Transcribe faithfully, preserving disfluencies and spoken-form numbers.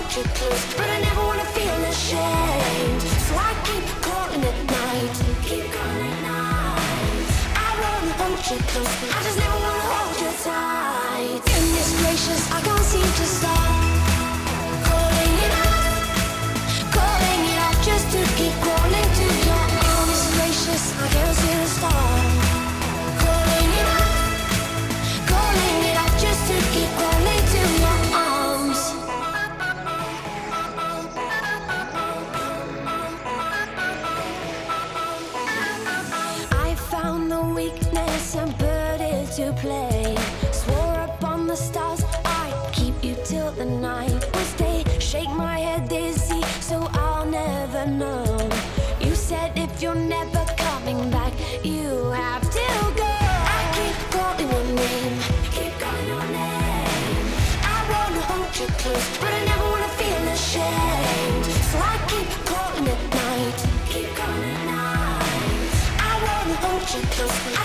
hold you close, but I never wanna feel ashamed. So I keep calling at night, keep calling at night. I wanna hold you close, I just never wanna hold you tight. Goodness gracious, I can't seem to stop calling it out, calling it out just to keep calling to your arms. Gracious, I can't seem to stop calling it out, calling it out just to keep calling to your arms. I found the weakness and put it to play. Swore upon the stars I'd keep you till the night was day. Shake my head dizzy so I'll never know. You said if you're never coming back, you have to go. I keep calling your name, keep calling your name. I wanna hold you close, but I never wanna feel ashamed. So I keep calling at night, keep calling at night. I wanna hold you close, I